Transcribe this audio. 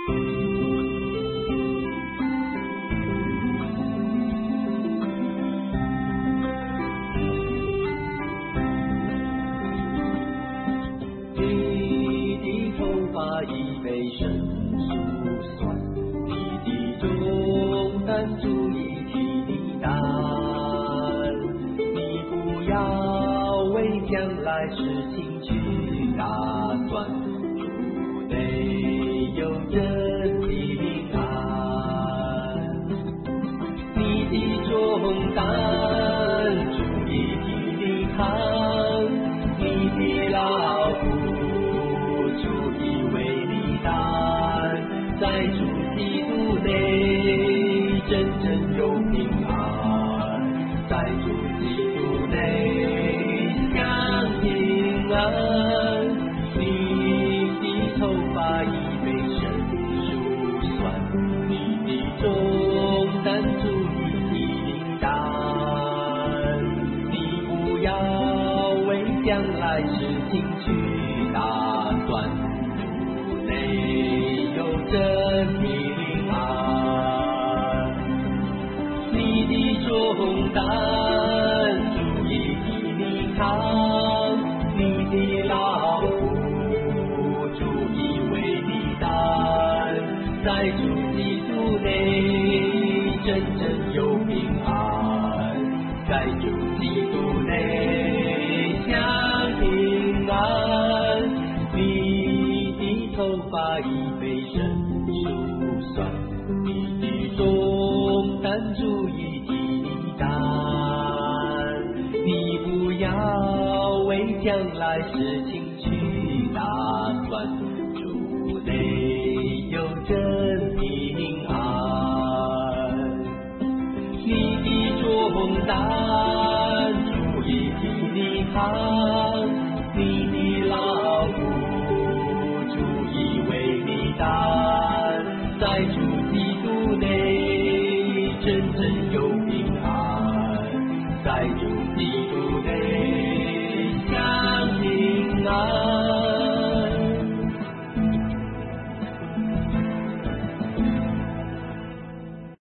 你的头发已被神数算，你的重担足以替你担。你不要为将来事情去打算，主内有真的平安。你的重担主已替你扛，你的劳苦在主基督内真正有平安，在主基督内享平安。你的头发已被神数算，你的重担足以替你担。你不要为将来事情去打算，主内有真平安。你的重担主已替你扛，你的劳苦主已为你担。在主基督内真正有平安，在主基督内享平安。你的头发已被神数算，你的重担足以替你担。你不要为将来事情去打算，主内有真平安。你的重担主已替你扛，你的劳苦主已为你担。在主